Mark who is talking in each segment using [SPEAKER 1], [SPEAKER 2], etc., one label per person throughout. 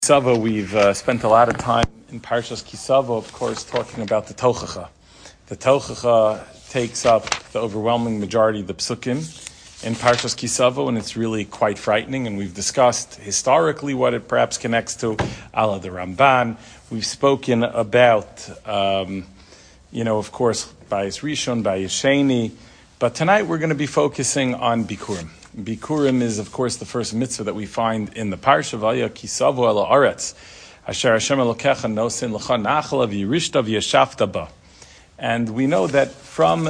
[SPEAKER 1] Kisavo, we've spent a lot of time in Parshas Kisavo, of course, talking about the Tochacha. The Tochacha takes up the overwhelming majority of the psukim in Parshas Kisavo, and it's really quite frightening. And we've discussed historically what it perhaps connects to, ala the Ramban. We've spoken about, of course, Bayis Rishon, Bayis Sheni. But tonight we're going to be focusing on Bikurim. Bikurim is, of course, the first mitzvah that we find in the Parsha. Vaya Kisavo el haaretz, asher Hashem Elokecha nosin lecha nachala v'yirishta v'yashafta ba. And we know that from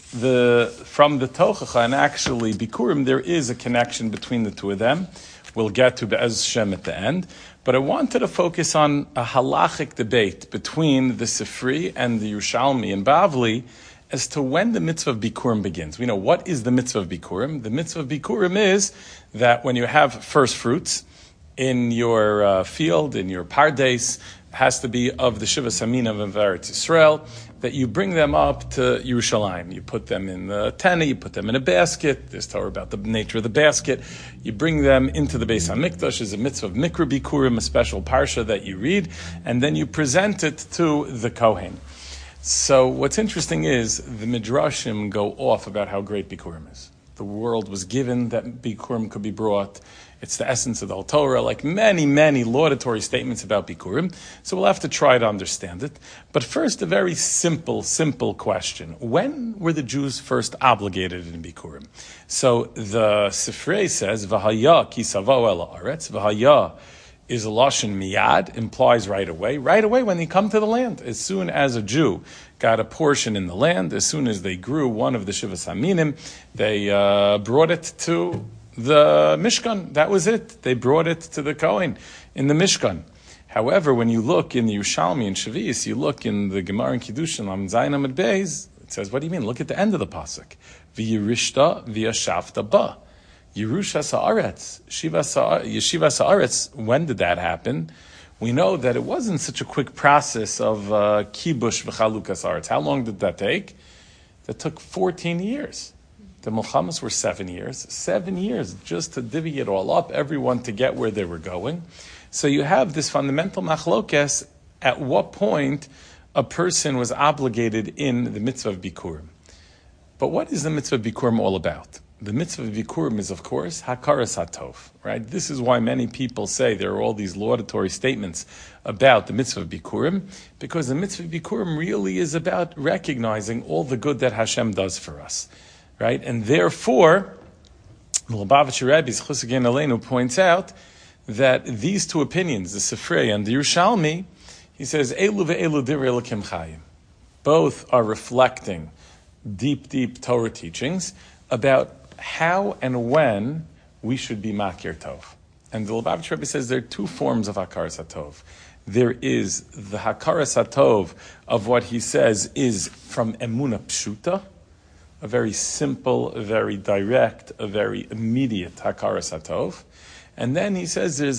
[SPEAKER 1] the Tochacha and actually Bikurim, there is a connection between the two of them. We'll get to Be'ez Shem at the end. But I wanted to focus on a halachic debate between the Sifri and the Yerushalmi and Bavli as to when the mitzvah of Bikurim begins. We know what is the mitzvah of Bikurim. The mitzvah of Bikurim is that when you have first fruits in your field, in your pardes, has to be of the Shiva Samina of Eretz Yisrael, that you bring them up to Yerushalayim. You put them in the tana, you put them in a basket. There's Torah about the nature of the basket. You bring them into the Beis HaMikdash as a mitzvah of Mikra Bikurim, a special parsha that you read, and then you present it to the Kohen. So what's interesting is the Midrashim go off about how great Bikurim is. The world was given that Bikurim could be brought. It's the essence of the whole Torah, like many, many laudatory statements about Bikurim. So we'll have to try to understand it. But first, a very simple question. When were the Jews first obligated in Bikurim? So the Sifrei says, V'haya kisavo el haaretz, V'haya is a lashon miyad, implies right away when they come to the land. As soon as a Jew got a portion in the land, as soon as they grew one of the Shiva Saminim, they brought it to the Mishkan. That was it. They brought it to the Kohen in the Mishkan. However, when you look in the Yerushalmi and Shavios, you look in the Gemara and Kiddushin, Am Zayin Amud Beis, it says, what do you mean? Look at the end of the pasuk. V'yirishta v'yashafta ba. Yerusha Sa'aretz, Yeshiva Sa'aretz, when did that happen? We know that it wasn't such a quick process of kibush v'chalukas Sa'aretz. How long did that take? That took 14 years. The Milchamas were 7 years. 7 years just to divvy it all up, everyone to get where they were going. So you have this fundamental machlokes, at what point a person was obligated in the mitzvah of Bikurim. But what is the mitzvah of Bikurim all about? The mitzvah of Bikurim is, of course, Hakaras HaTov, right? This is why many people say there are all these laudatory statements about the mitzvah of Bikurim, because the mitzvah of Bikurim really is about recognizing all the good that Hashem does for us, right? And therefore, the Lubavitcher Rebbe, Chus Hagen Aleinu, points out that these two opinions, the Sifrei and the Yerushalmi, he says, Elu ve'elu divrei Elokim chayim. Both are reflecting deep Torah teachings about how and when we should be Makir Tov. And the Lubavitcher Rebbe says there are two forms of Hakaras HaTov. There is the Hakaras HaTov of what he says is from Emunah Pshuta, a very simple, a very direct, a very immediate Hakaras HaTov. And then he says there's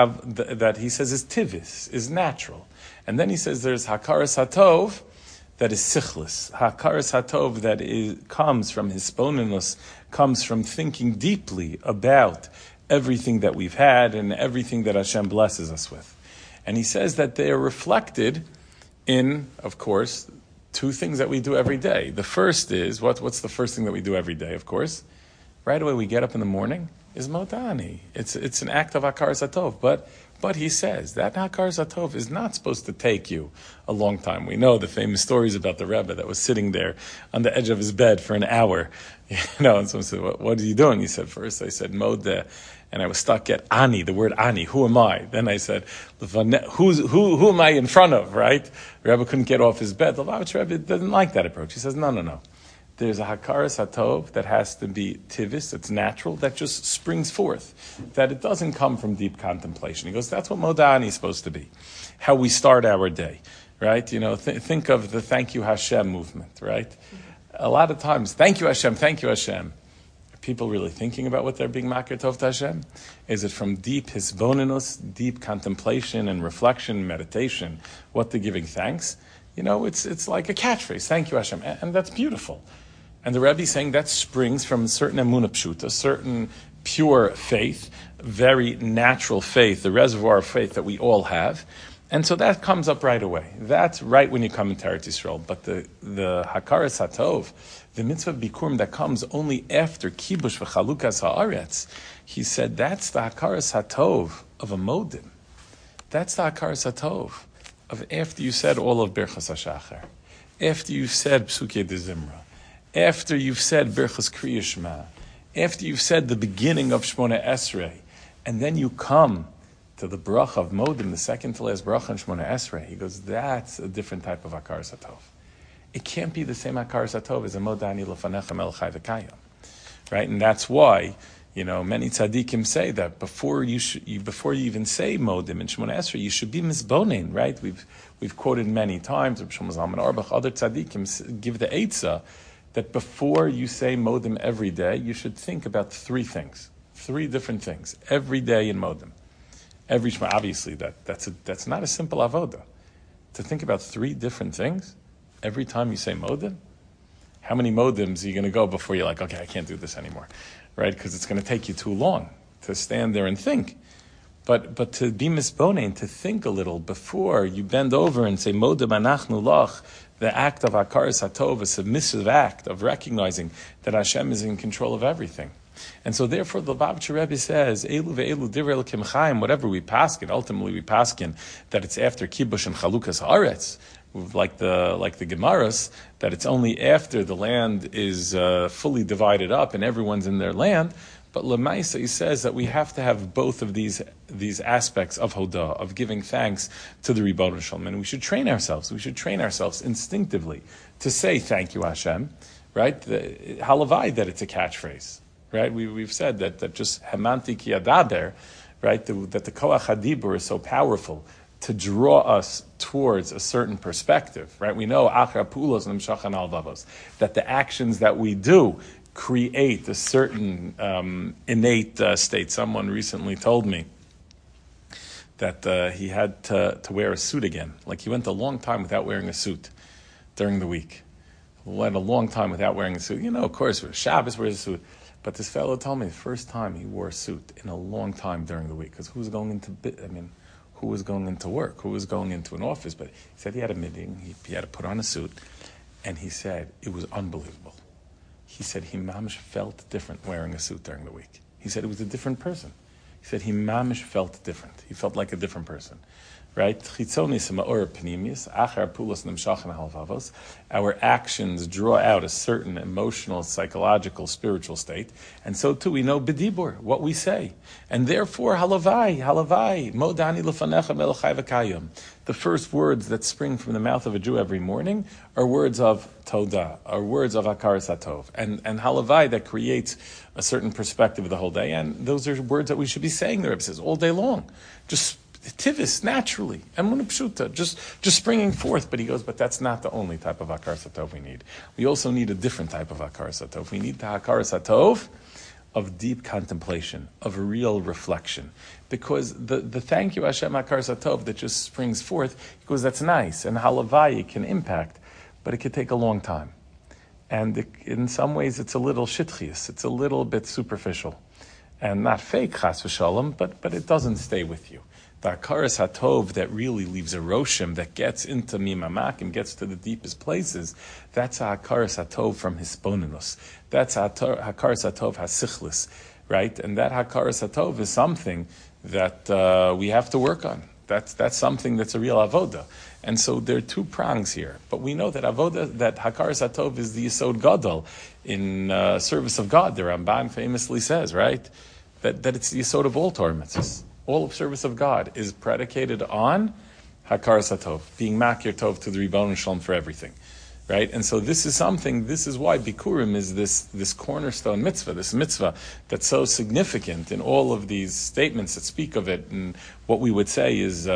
[SPEAKER 1] that he says is Tivis, is natural. And then he says there's Hakaras HaTov that is sichlis. Hakaras HaTov that comes from hisponinus, comes from thinking deeply about everything that we've had and everything that Hashem blesses us with. And he says that they are reflected in, of course, two things that we do every day. The first is, what's the first thing that we do every day, of course? Right away we get up in the morning, is Modani. It's an act of Hakaras HaTov. But he says that Hakaras HaTov is not supposed to take you a long time. We know the famous stories about the Rebbe that was sitting there on the edge of his bed for an hour. And someone said, what are you doing? He said, first I said, Modeh, and I was stuck at Ani, the word Ani, who am I? Then I said, who am I in front of, right? The Rebbe couldn't get off his bed. The Lubavitcher Rebbe doesn't like that approach. He says, no. There's a Hakaras HaTov that has to be tivis, it's natural, that just springs forth, that it doesn't come from deep contemplation. He goes, that's what Modani is supposed to be, how we start our day, right? Think of the Thank You Hashem movement, right? A lot of times, thank you Hashem. Are people really thinking about what they're being Makir Tov to Hashem? Is it from deep hisbonenus, deep contemplation and reflection, and meditation, what they're giving thanks? It's like a catchphrase, thank you Hashem, and that's beautiful. And the Rebbe is saying that springs from a certain emunah pshuta, a certain pure faith, very natural faith, the reservoir of faith that we all have. And so that comes up right away. That's right when you come into Eretz Yisrael. But the Hakaras HaTov, the mitzvah bikurim that comes only after Kibush v'chalukas ha'aretz, he said that's the Hakaras HaTov of a modim. That's the Hakaras HaTov of after you said all of Birchas HaShachar, after you've said Psukei de Zimra, after you've said Birchas Kriya Shema, after you've said the beginning of Shmona Esrei, and then you come to the bracha of Modim, the second to last bracha in Shmona Esrei. He goes, that's a different type of Hakaras HaTov. It can't be the same Hakaras HaTov as a Modani Lefanecha Melchai V'Kayam. Right? And that's why, many tzaddikim say that before you even say Modim in Shmona Esrei, you should be misbonin, right? We've quoted many times, Reb Shlomo Zalman Auerbach, other tzaddikim give the eitzah that before you say Modim every day, you should think about three different things, every day in Modim. Every Shema, obviously, that's not a simple avoda. To think about three different things every time you say modim. How many modims are you going to go before you're like, okay, I can't do this anymore, right? Because it's going to take you too long to stand there and think. But to be misbonein, to think a little before you bend over and say modim anachnu lach, the act of hakaras hatov, a submissive act of recognizing that Hashem is in control of everything. And so therefore the Lubavitcher Rebbe says, Elu ve'elu divrei Elokim Chaim, whatever we paskin, ultimately we paskin that it's after Kibush and Chalukas Haaretz, like the Gemaras, that it's only after the land is fully divided up and everyone's in their land. But Lemaisa, he says that we have to have both of these aspects of Hodah, of giving thanks to the Ribono Shalom. And we should train ourselves. We should train ourselves instinctively to say thank you, Hashem, right? Halavai, that it's a catchphrase. Right, we've said that just hamanti ki adaber, right, that the koach hadibur is so powerful to draw us towards a certain perspective. Right, we know achar pulos nimshachan al vavos, that the actions that we do create a certain innate state. Someone recently told me that he had to wear a suit again. Like he went a long time without wearing a suit during the week. Went a long time without wearing a suit. Of course, Shabbos wears a suit. But this fellow told me the first time he wore a suit in a long time during the week, because who was going into work? Who was going into an office? But he said he had a meeting, he had to put on a suit, and he said it was unbelievable. He said he mamish felt different wearing a suit during the week. He said it was a different person. He said he mamish felt different. He felt like a different person. Right? Our actions draw out a certain emotional, psychological, spiritual state, and so too we know b'dibur, what we say. And therefore, halavai, modani lefanecha melchai v'kayim. The first words that spring from the mouth of a Jew every morning are words of todah, are words of hakaras hatov, and halavai that creates a certain perspective of the whole day. And those are words that we should be saying, the Rebbe says, all day long. Just tivis, naturally, emunah pshuta, just springing forth. But he goes, but that's not the only type of hakaras hatov we need. We also need a different type of hakaras hatov. We need the hakaras hatov of deep contemplation, of real reflection. Because the thank you Hashem hakaras hatov that just springs forth, he goes, that's nice, and halavai can impact, but it could take a long time. And in some ways it's a little shitchius, it's a little bit superficial. And not fake, chas v'shalom, but it doesn't stay with you. The hakaras hatov that really leaves a roshem, that gets into mimamak and gets to the deepest places, that's a hakaras hatov from hisbonenus. That's a hakaras hatov hasichlis, right? And that hakaras hatov is something that we have to work on. That's something that's a real avoda. And so there are two prongs here. But we know that avoda, that hakaras hatov is the yesod gadol in service of God. The Ramban famously says, right, that it's the yesod of all Torah mitzvahs. All of service of God is predicated on hakaras hatov, being makir tov to the Ribono Shalom for everything, right? And so this is why Bikurim is this cornerstone mitzvah, this mitzvah that's so significant in all of these statements that speak of it, and what we would say is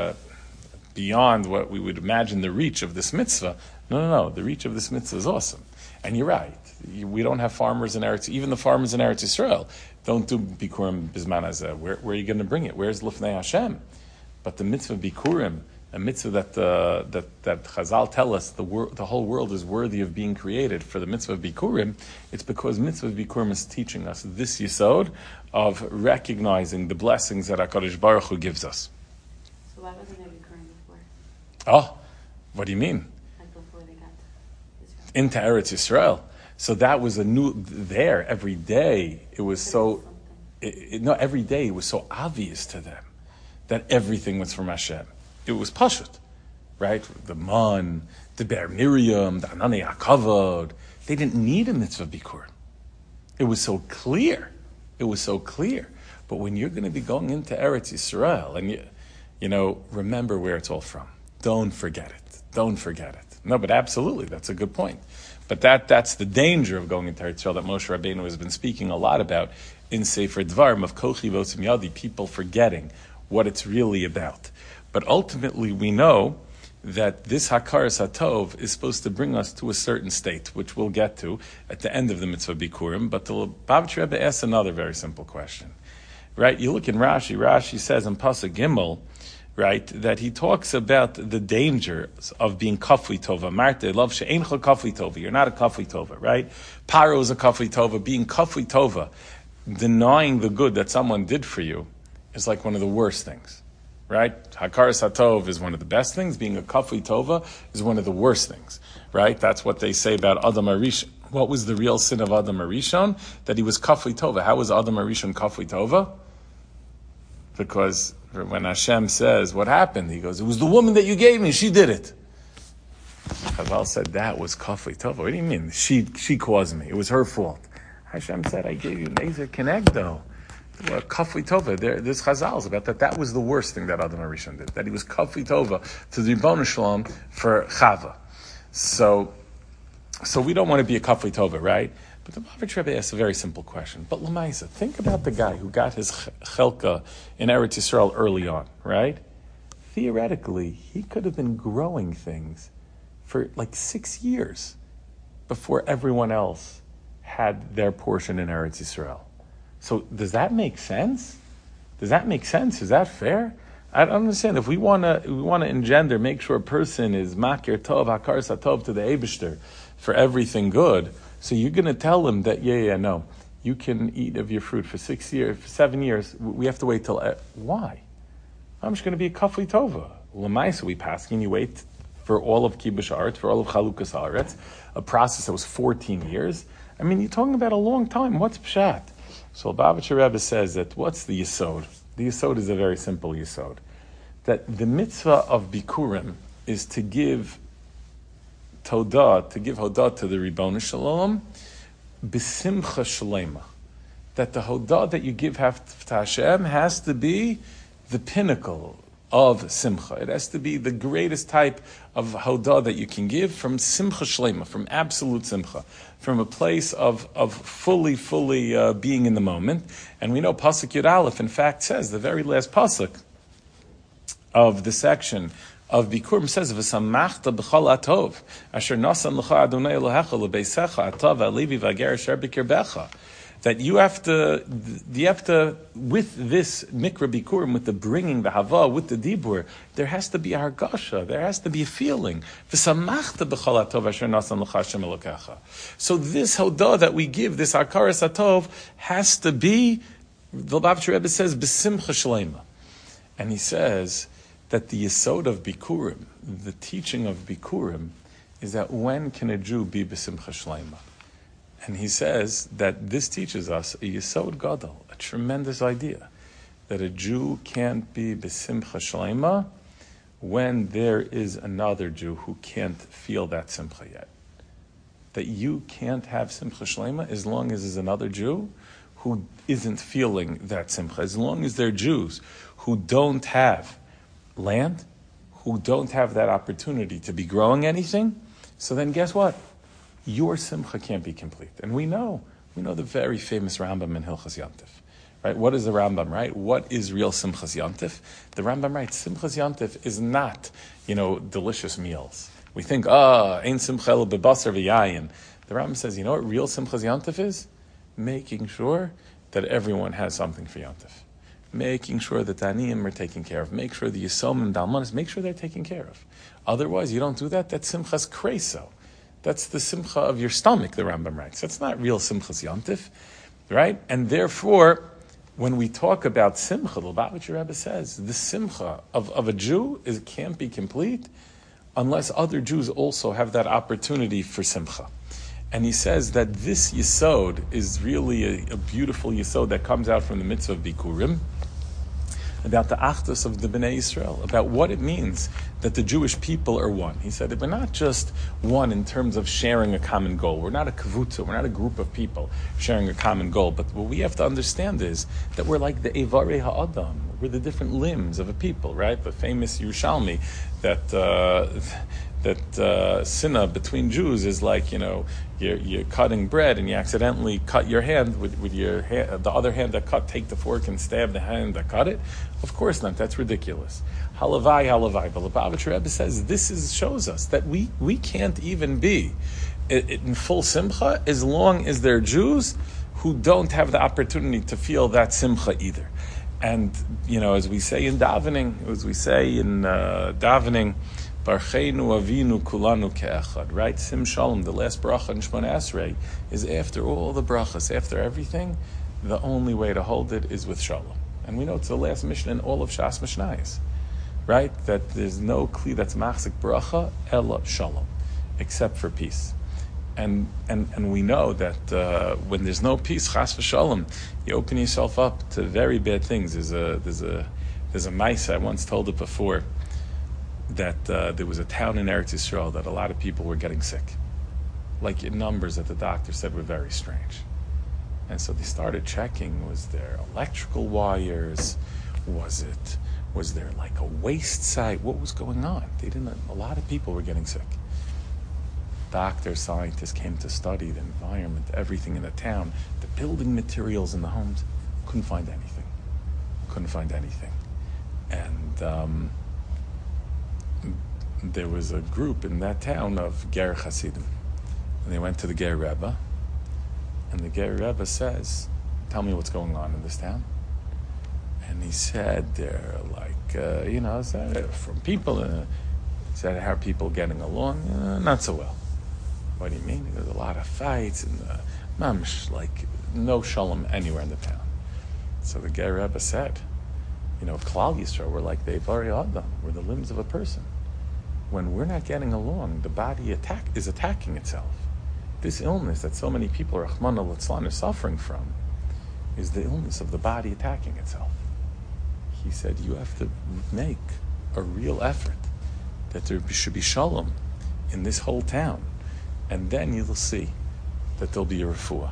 [SPEAKER 1] beyond what we would imagine the reach of this mitzvah. No, the reach of this mitzvah is awesome. And you're right. We don't have farmers in Eretz, even the farmers in Eretz Yisrael don't do Bikurim Bizman Hazeh. Where are you going to bring it? Where's Lifnei Hashem? But the mitzvah Bikurim, a mitzvah that Chazal tell us the whole world is worthy of being created for the mitzvah of Bikurim, it's because mitzvah of Bikurim is teaching us this yesod of recognizing the blessings that HaKadosh Baruch Hu gives us.
[SPEAKER 2] So why wasn't there Bikurim before?
[SPEAKER 1] Oh, what do you mean?
[SPEAKER 2] Like before they got to Israel?
[SPEAKER 1] Into Eretz Yisrael. So that was a new, there, every day, it was so, every day it was so obvious to them that everything was from Hashem. It was Pashut, right? The Man, the Ber Miriam, the Anani HaKavod. They didn't need a mitzvah Bikurim. It was so clear. It was so clear. But when you're going to be going into Eretz Yisrael, and remember where it's all from. Don't forget it. Don't forget it. No, but absolutely, that's a good point. But that's the danger of going into Eretz Yisrael that Moshe Rabbeinu has been speaking a lot about in Sefer Dvarim of Kochi Vosim Yadi, people forgetting what it's really about. But ultimately, we know that this Hakaras HaTov is supposed to bring us to a certain state, which we'll get to at the end of the Mitzvah Bikurim. But the Lubavitcher Rebbe asks another very simple question, right? You look in Rashi. Rashi says in Pasuk Gimel, right, that he talks about the dangers of being kafui tova. Marte, love she'eincha kafui tova. You're not a kafui tova, right? Paro is a kafui tova. Being kafui tova, denying the good that someone did for you, is like one of the worst things. Right? Hakaras HaTov is one of the best things. Being a kafui tova is one of the worst things. Right? That's what they say about Adam HaRishon. What was the real sin of Adam HaRishon? That he was kafui tova. How was Adam HaRishon kafui tova? Because when Hashem says, what happened? He goes, it was the woman that you gave me. She did it. Chazal said that was kafui tova. What do you mean? She caused me. It was her fault. Hashem said, I gave you Nezer Kenegdo. Kafui tova. There's Chazals about that. That was the worst thing that Adam HaRishon did. That he was kafui tova to the Ribono Shalom for Chava. So we don't want to be a kafui tova, right? But the Lubavitcher Rebbe asks a very simple question. But Lamaisa, think about the guy who got his chelka in Eretz Yisrael early on, right? Theoretically, he could have been growing things for like 6 years before everyone else had their portion in Eretz Yisrael. So does that make sense? Does that make sense? Is that fair? I don't understand. If we want to engender, make sure a person is makir tov, hakaras hatov to the Eibishter for everything good. So you're going to tell him that, no, you can eat of your fruit for 6 years, for 7 years. We have to wait till, why? I'm just going to be a kafui tova. L'maisa, we paskin, you wait for all of kibush aretz, for all of chalukas aretz, a process that was 14 years. I mean, you're talking about a long time. What's pshat? So Lubavitcher Rebbe says that what's the yesod? The yesod is a very simple yesod. That the mitzvah of Bikurim is to give Todah, to give Hodah to the Ribono Shalom, b'simcha shlema. That the Hodah that you give to Hashem has to be the pinnacle of simcha. It has to be the greatest type of Hodah that you can give from simcha shlema, from absolute simcha, from a place of fully being in the moment. And we know Pasuk Yud Aleph, in fact, says, the very last Pasuk of the section of Bikurim says, "V'samachta b'chol atov, asher nasan l'cha Adonai Elohecha l'beisecha atav ha'levi v'ager asher b'kirbecha." That you have to, with this mikra bikurim, with the bringing, the hava, with the dibur, there has to be a hargasha, there has to be a feeling. V'samachta b'chol atov asher nasan l'cha Hashem Elokecha. So this hodah that we give, this hakaras hatov, has to be, the Lubavitcher Rebbe says, b'simcha shleima. And he says that the yesod of bikurim, the teaching of bikurim, is that when can a Jew be b'simcha shleima? And he says that this teaches us a yesod gadol, a tremendous idea, that a Jew can't be b'simcha shleima when there is another Jew who can't feel that simcha yet. That you can't have simcha shleima as long as there's another Jew who isn't feeling that simcha. As long as they're Jews who don't have land, who don't have that opportunity to be growing anything, so then guess what? Your simcha can't be complete. And we know the very famous Rambam in Hilchas Yantif. Right? What is the Rambam, right? What is real Simchas Yantif? The Rambam writes, Simchas Yantif is not, delicious meals. We think, ein simcha el bebasar v'yayin. The Rambam says, you know what real Simchas Yantif is? Making sure that everyone has something for Yantif. making sure that the aniyim are taken care of, make sure the yisomim and dalmanis, make sure they're taken care of. Otherwise, you don't do that, that's simchas kreso. That's the simcha of your stomach, the Rambam writes. That's not real simchas yantif, right? And therefore, when we talk about simcha, the Lubavitcher Rebbe says, the simcha of a Jew can't be complete unless other Jews also have that opportunity for simcha. And he says that this yisod is really a beautiful yisod that comes out from the mitzvah of Bikurim, about the achdus of the Bnei Yisrael, about what it means that the Jewish people are one. He said that we're not just one in terms of sharing a common goal. We're not a kavutza, we're not a group of people sharing a common goal. But what we have to understand is that we're like the Evarei Ha'adam. We're the different limbs of a people, right? The famous Yerushalmi that sinna between Jews is like, you're cutting bread and you accidentally cut your hand with your hand, the other hand that cut, take the fork and stab the hand that cut it. Of course not. That's ridiculous. Halavai. But Lubavitcher Rebbe says this shows us that we can't even be in full simcha as long as they're Jews who don't have the opportunity to feel that simcha either. And as we say in davening, Barcheinu Avinu Kulanu Ke'echad, right? Sim Shalom, the last bracha in Shemona Esrei, is after all the brachas, after everything, the only way to hold it is with Shalom. And we know it's the last mission in all of Shas Mishnayos, right? That there's no kli that's machzik bracha, ella Shalom, except for peace. And we know that when there's no peace, chas v'shalom, you open yourself up to very bad things. There's a mice, I once told it before, that there was a town in Eretz Yisrael that a lot of people were getting sick, like in numbers that the doctor said were very strange. And so they started checking, was there electrical wires? Was there like a waste site? What was going on? A lot of people were getting sick. Doctors, scientists came to study the environment, everything in the town, the building materials in the homes, couldn't find anything. And there was a group in that town of Ger Hasidim, and they went to the Ger Rebbe, and the Ger Rebbe says, "Tell me what's going on in this town." And he said, "They're like, from people." He said, "How are people getting along? Not so well." What do you mean? There's a lot of fights and mamish, like no shalom anywhere in the town. So the Ger Rebbe said, Klal Yisrael, we're like the Evarei Adam, we're the limbs of a person. When we're not getting along, the body is attacking itself. This illness that so many people, Rahman al-Islam, are suffering from is the illness of the body attacking itself. He said, you have to make a real effort that there should be shalom in this whole town. And then you'll see that there'll be a refuah.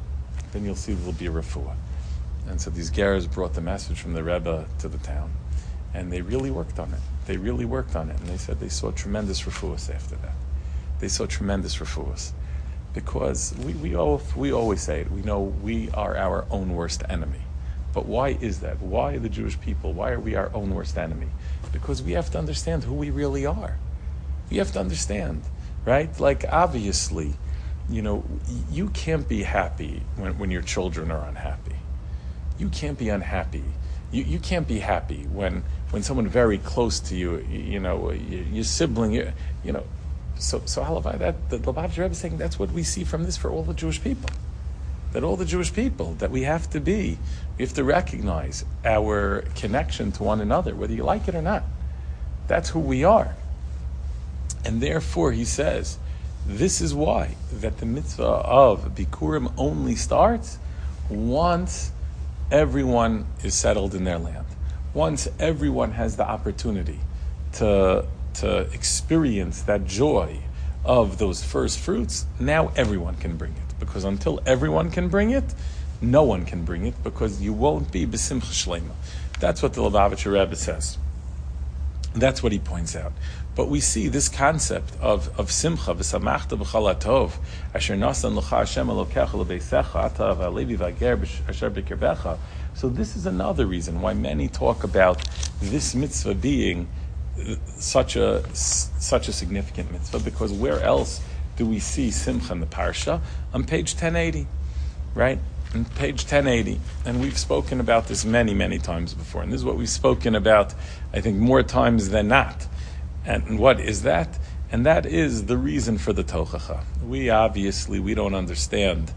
[SPEAKER 1] And so these Geras brought the message from the Rebbe to the town. And they really worked on it. And they said they saw tremendous refuahs after that. They saw tremendous refuahs. Because we always say it. We know we are our own worst enemy. But why is that? Why the Jewish people? Why are we our own worst enemy? Because we have to understand who we really are. We have to understand. Right? Like, obviously, you can't be happy when your children are unhappy. You can't be unhappy. You can't be happy when someone very close to you, your sibling, So Halavai, that the Lubavitcher Rebbe is saying that's what we see from this for all the Jewish people. That all the Jewish people, that we have to recognize our connection to one another, whether you like it or not. That's who we are. And therefore, he says, this is why that the mitzvah of Bikurim only starts once everyone is settled in their land. Once everyone has the opportunity to experience that joy of those first fruits, now everyone can bring it. Because until everyone can bring it, no one can bring it, because you won't be b'simcha shlema. That's what the Lubavitcher Rebbe says. That's what he points out. But we see this concept of simcha, v'samachta b'chal hatov, asher nasan l'cha Hashem Elokecha l'beisecha, ata v'alevi v'ager asher b'kirbecha. So this is another reason why many talk about this mitzvah being such a significant mitzvah, because where else do we see simcha in the parsha? On page 1080, right? on page 1080, and we've spoken about this many, many times before, and this is what we've spoken about, I think, more times than not. And what is that? And that is the reason for the Tochacha. We don't understand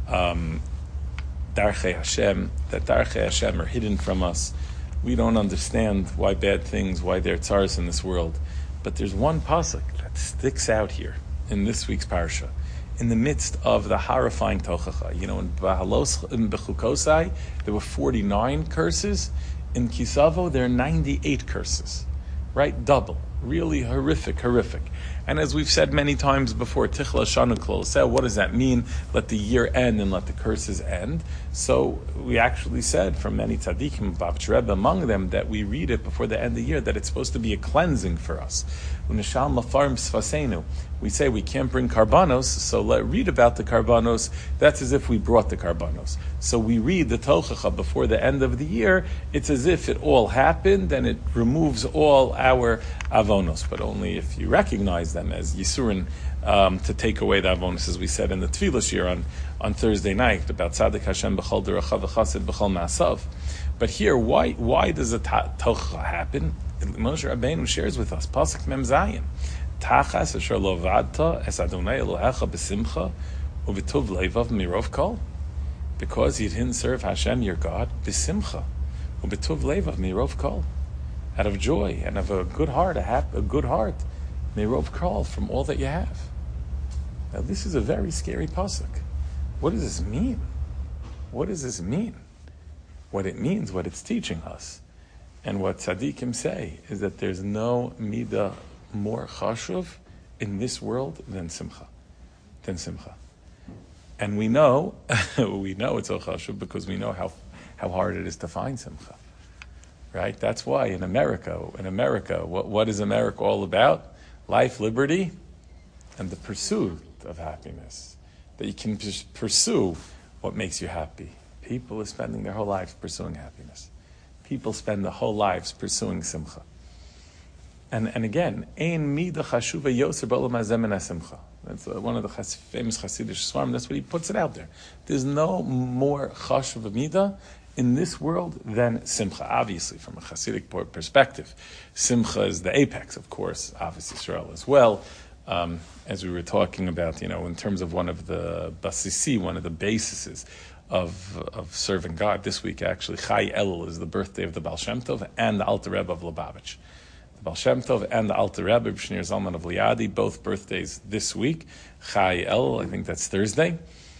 [SPEAKER 1] Darchei Hashem, that Darchei Hashem are hidden from us. We don't understand why bad things, why there are tzaras in this world. But there's one pasuk that sticks out here in this week's parsha, in the midst of the horrifying Tochacha. You know, in Bechukosai, there were 49 curses. In Kisavo, there are 98 curses. Right? Double. Really horrific. And as we've said many times before, Tichla Shanu Klal, what does that mean? Let the year end and let the curses end. So we actually said from many tzaddikim, Bavitch Rebbe among them, that we read it before the end of the year, that it's supposed to be a cleansing for us. We say we can't bring karbanos, so read about the karbanos. That's as if we brought the karbanos. So we read the Tochacha before the end of the year. It's as if it all happened, and it removes all our avonos, but only if you recognize them as Yisurin, to take away the avonos, as we said in the Tefillah Shir on Thursday night about Tzadik Hashem b'chol derachav v'chasid b'chol ma'asav. But here, why does the Tochacha happen? Moshe Rabbeinu shares with us, Pasuk Mem Zayin, Tachas asher lo vadta es Adonai Elohecha b'simcha u'v'tuv leivav mirov kol, because you didn't serve Hashem your God b'simcha u'v'tuv leivav mirov kol, out of joy and of a good heart, a good heart, mirov kol, from all that you have. Now this is a very scary pasuk. What does this mean? What does this mean? What it means, what it's teaching us, and what tzaddikim say, is that there's no midah more chashuv in this world than simcha. And we know it's so chashuv because we know how hard it is to find simcha. Right? That's why in America, what is America all about? Life, liberty, and the pursuit of happiness. That you can just pursue what makes you happy. People are spending their whole lives pursuing happiness. People spend their whole lives pursuing simcha. And again, ein midah chashuva yoser b'olam hazeh min hasimcha. That's one of the famous Hasidic svarim. That's what he puts it out there. There's no more chashuv midah in this world than simcha. Obviously, from a Hasidic perspective, simcha is the apex, of course, obviously Israel as well. As we were talking about, in terms of one of the basisi, one of the bases of serving God. This week, actually, Chai Elul is the birthday of the Baal Shem Tov and the Alter Rebbe of Lubavitch. The Baal Shem Tov and the Alter Rebbe, Shneur Zalman of Liadi, both birthdays this week. Chai Elul, I think that's Thursday.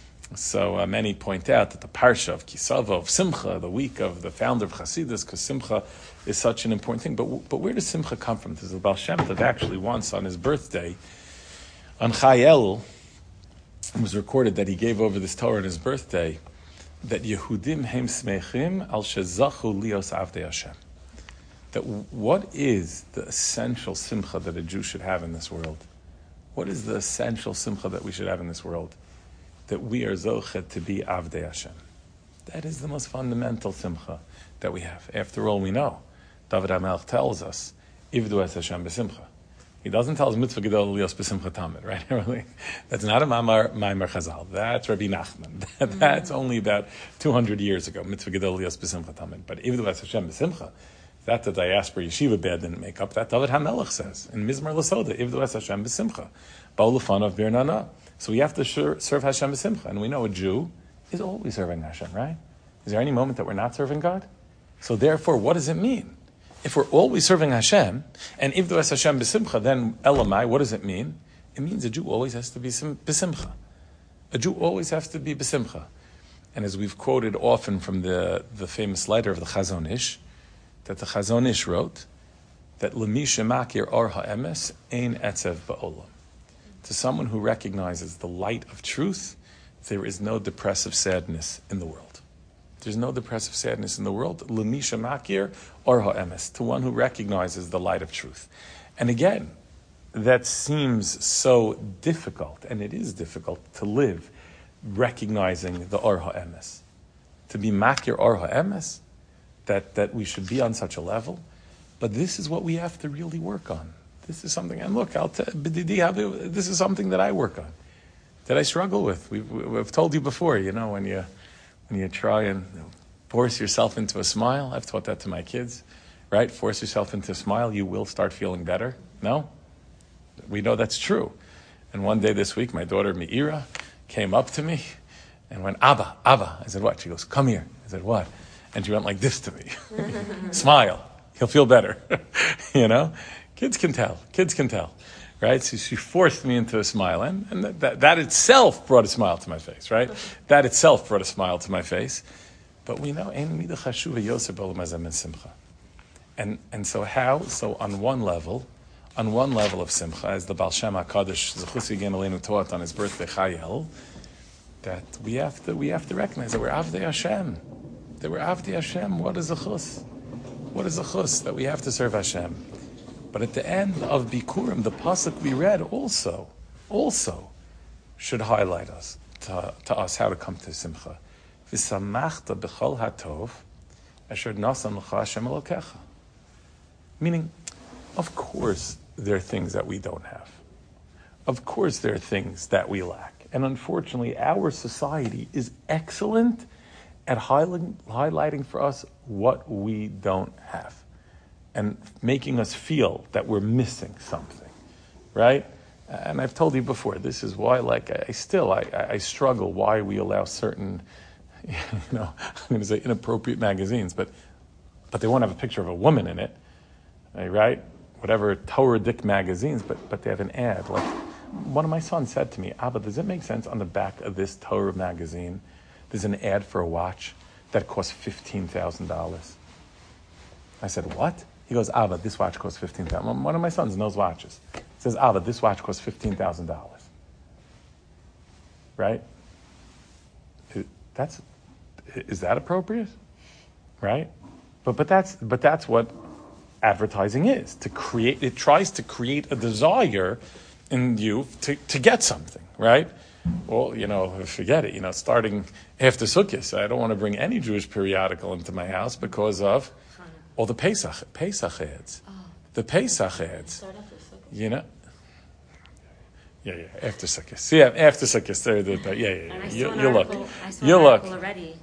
[SPEAKER 1] So many point out that the Parsha of Kisava, of Simcha, the week of the founder of Chassidus, because Simcha is such an important thing. But where does Simcha come from? Because the Baal Shem Tov actually once on his birthday, on Chai Elul, it was recorded that he gave over this Torah on his birthday, that Yehudim heim smechim al shezachu lios avdei Hashem. That what is the essential simcha that a Jew should have in this world? What is the essential simcha that we should have in this world? That we are zochet to be avdei Hashem. That is the most fundamental simcha that we have. After all, we know, David HaMelech tells us, Ivdu es Hashem b'simcha. He doesn't tell us mitzvah gedol lios b'simcha tamid, right? That's not a Ma'amar Chazal. That's Rabbi Nachman. That's only about 200 years ago, mitzvah gedol lios b'simcha tamid. But Ivdu es Hashem b'simcha, that the diaspora yeshiva bed didn't make up. That David HaMelech says in Mizmar Lasoda, Ivdu es Hashem b'simcha, ba'u lefanav birnana. So we have to serve Hashem b'simcha, and we know a Jew is always serving Hashem, right? Is there any moment that we're not serving God? So therefore, what does it mean? If we're always serving Hashem, and Ivdu es Hashem b'simcha, then Elamai, what does it mean? It means a Jew always has to be b'simcha. A Jew always has to be b'simcha. And as we've quoted often from the famous letter of the Chazon Ish, that the Chazon Ish wrote, that L'mi shemakir or ha'emes ein etzev ba'olam. To someone who recognizes the light of truth, there is no depressive sadness in the world. There's no depressive sadness in the world. L'mi shemakir or ha'emes, to one who recognizes the light of truth. And again, that seems so difficult, and it is difficult to live recognizing the or ha'emes. To be makir or ha'emes, that we should be on such a level. But this is what we have to really work on. This is something, and look, this is something that I work on, that I struggle with. We've told you before, when when you try and force yourself into a smile. I've taught that to my kids, right? Force yourself into a smile, you will start feeling better. No? We know that's true. And one day this week, my daughter Meira came up to me and went, Abba, Abba. I said, what? She goes, come here. I said, what? And she went like this to me. Smile. He'll feel better. Kids can tell. Right? So she forced me into a smile. And that itself brought a smile to my face, right? That itself brought a smile to my face. But we know, and so how? So on one level of simcha, as the Baal Shem HaKadosh Zechus Yigin Aleinu taught on his birthday Chayel, that we have to recognize that we're Avdei Hashem. That we're Avdei Hashem. What is a chus? What is a chus? That we have to serve Hashem. But at the end of Bikurim, the pasuk we read also should highlight us to us how to come to simcha. V'samachta b'chol hatov asher nasan l'cha Hashem Elokecha. Meaning, of course, there are things that we don't have. Of course, there are things that we lack. And unfortunately, our society is excellent at highlighting for us what we don't have and making us feel that we're missing something, right? And I've told you before, this is why, I struggle why we allow certain, I'm going to say inappropriate magazines, but they won't have a picture of a woman in it, right? Whatever Torah-dick magazines, but they have an ad. Like one of my sons said to me, Abba, does it make sense on the back of this Torah magazine, there's an ad for a watch that costs $15,000? I said, what? He goes, Abba, this watch costs $15,000. One of my sons knows watches. He says, Abba, this watch costs $15,000. Right? Is that appropriate? Right? But that's what advertising is. It tries to create a desire in you to get something, right? Well, forget it. Starting after Sukkot, I don't want to bring any Jewish periodical into my house because of all the Pesach ads. Oh. The Pesach ads.
[SPEAKER 2] Start after Sukkot.
[SPEAKER 1] Yeah, after Sukkot. Yeah, after Sukkot. Yeah.
[SPEAKER 3] And I saw
[SPEAKER 1] You
[SPEAKER 3] an
[SPEAKER 1] look.
[SPEAKER 3] article already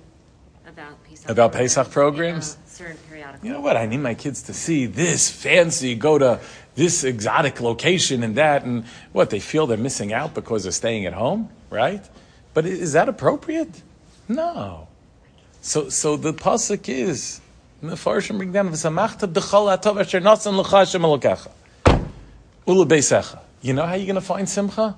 [SPEAKER 1] about Pesach programs.
[SPEAKER 3] Certain periodicals.
[SPEAKER 1] You know what? I need my kids to see this fancy, go to this exotic location and that, and what, they feel they're missing out because they're staying at home, right? But is that appropriate? No. So the pasuk is, the Farshim bring down, V'samachta b'chol hatov asher nasan l'cha Hashem Elokecha ulu beisecha. You know how you're going to find simcha?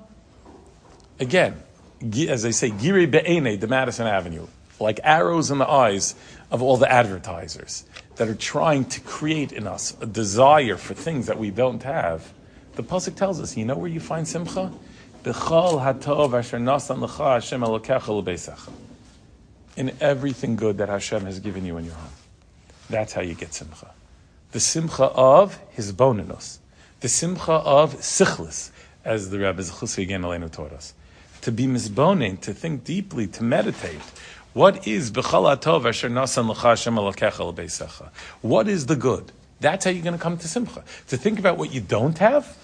[SPEAKER 1] Again, as they say, giri be'enei, the Madison Avenue, like arrows in the eyes of all the advertisers that are trying to create in us a desire for things that we don't have. The pasuk tells us, you know where you find simcha? B'chol hatov asher nasan l'cha Hashem Elokecha ulu beisecha. In everything good that Hashem has given you in your home. That's how you get simcha. The simcha of hisbonenus. The simcha of sichlis, as the Rebbe Zechus Yigin Aleinu taught us. To be misbonen, to think deeply, to meditate. What is b'chol hatov asher nasan l'cha Hashem Elokecha l'beisecha? What is the good? That's how you're going to come to simcha. To think about what you don't have,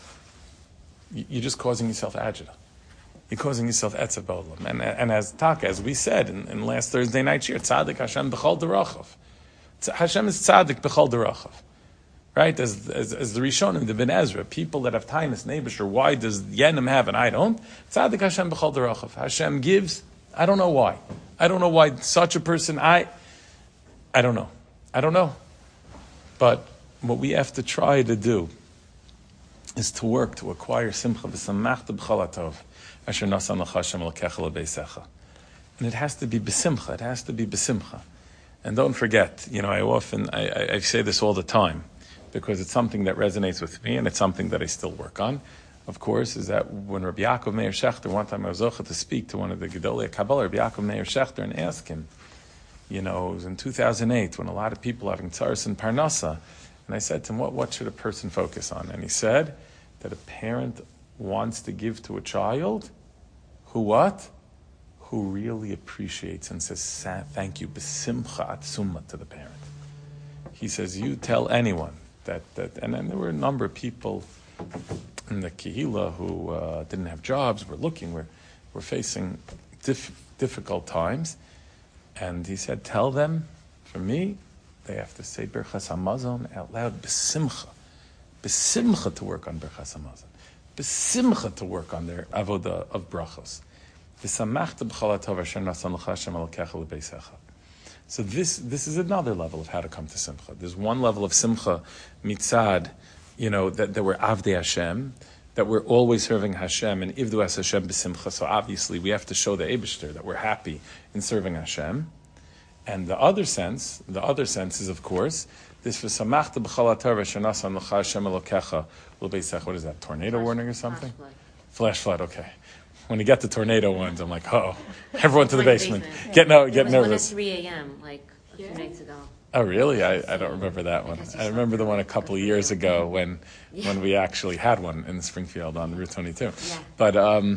[SPEAKER 1] you're just causing yourself agita. You're causing yourself etzav b'olam. And as we said in last Thursday night shir, tzaddik Hashem b'chol derachav. Hashem is tzaddik b'chol derachav. Right? As the Rishonim, the Ben Ezra, people that have tainus neighbor, why does Yenim have and I don't? Tzaddik Hashem b'chol derachav. Hashem gives, I don't know why. I don't know why such a person, I don't know. But what we have to try to do is to work to acquire simcha v'samachta b'chol hatov asher nasan l'cha Hashem Elokecha l'beisecha. And it has to be b'simcha. And don't forget, I say this all the time, because it's something that resonates with me, and it's something that I still work on, of course, is that when Rabbi Yaakov Meir Shechter, one time I was zocheh to speak to one of the Gedolei Kabbalah, Rabbi Yaakov Meir Shechter, and ask him, it was in 2008, when a lot of people are having tzaras and parnasa, and I said to him, what should a person focus on? And he said that a parent wants to give to a child who really appreciates and says thank you, b'simcha atzuma, to the parent. He says, you tell anyone that and then there were a number of people in the Kehillah who didn't have jobs, were facing difficult times. And he said, tell them, for me, they have to say Birchas Hamazon out loud, b'simcha. B'simcha to work on Birchas Hamazon. B'simcha to work on their avodah of brachos. V'samachta b'chol hatov asher nasan l'cha Hashem Elokecha l'beisecha. So this is another level of how to come to simcha. There's one level of simcha mitzad, that we're avdei Hashem, that we're always serving Hashem, and ivdu es Hashem b'simcha. So obviously we have to show the Eibishter that we're happy in serving Hashem. And the other sense is, of course, this v'samachta b'chol hatov asher nasan l'cha Hashem Elokecha l'beisecha. What is that, tornado warning or something? Flash flood, okay. When you get the tornado ones, I'm like, everyone to the basement. Get nervous.
[SPEAKER 3] It was one at 3 a.m., like a few nights ago.
[SPEAKER 1] Oh, really? I don't remember that one. I remember the one a couple of years ago when we actually had one in Springfield on Route 22.
[SPEAKER 3] Yeah.
[SPEAKER 1] But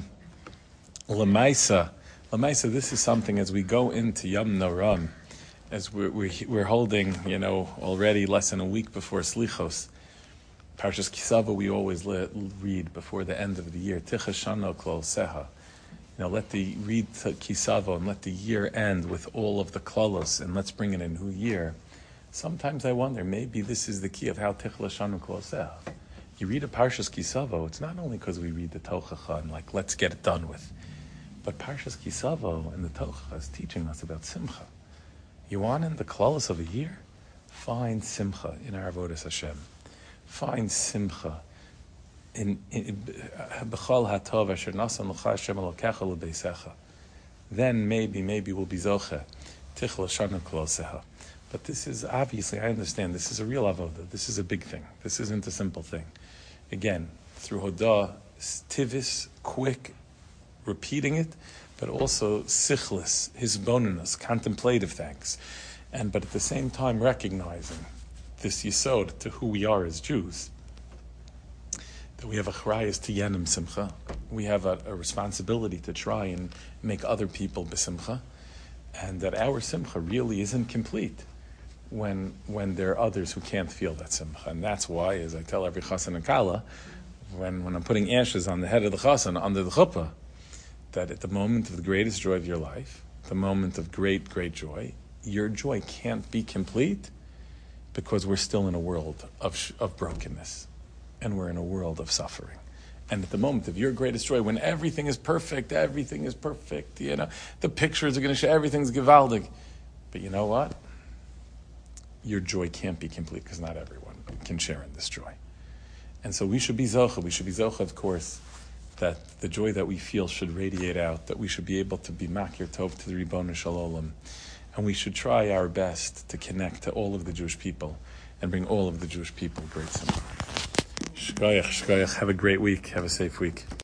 [SPEAKER 1] Lamaisa, this is something as we go into Yom Noram, as we're holding, already less than a week before Slichos. Parshas Kisava we always read before the end of the year. Tichashano klol seha. Read Kisava and let the year end with all of the klalos, and let's bring in a new year. Sometimes I wonder, maybe this is the key of how Tichashano klol seha. You read a Parshas Kisava, it's not only because we read the Tochacha and let's get it done with, but Parshas Kisava and the Tochacha is teaching us about Simcha. You want in the klalos of a year? Find Simcha in our avodas Hashem. Find simcha in b'chol hatov asher nasan l'cha Hashem Elokecha l'beisecha. Then maybe we'll be zoche tichel shana klol seha. But this is obviously, I understand, this is a real avodah. This is a big thing. This isn't a simple thing. Again, through hodah, tivis, quick, repeating it, but also sichlis, hisbonenus, contemplative thanks, but at the same time recognizing this yisod to who we are as Jews, that we have a charayas to yenim simcha, we have a responsibility to try and make other people besimcha, and that our simcha really isn't complete when there are others who can't feel that simcha. And that's why, as I tell every chassan and kala, when I'm putting ashes on the head of the chassan under the chuppah, that at the moment of the greatest joy of your life, the moment of great, great joy, your joy can't be complete because we're still in a world of brokenness, and we're in a world of suffering. And at the moment of your greatest joy, when everything is perfect, the pictures are going to show everything's gewaldig. But you know what? Your joy can't be complete because not everyone can share in this joy. And so we should be zocha. We should be zocha, of course, that the joy that we feel should radiate out, that we should be able to be makir tov to the Ribbono Shel Olam. And we should try our best to connect to all of the Jewish people and bring all of the Jewish people great simcha. Shkoyach. Have a great week. Have a safe week.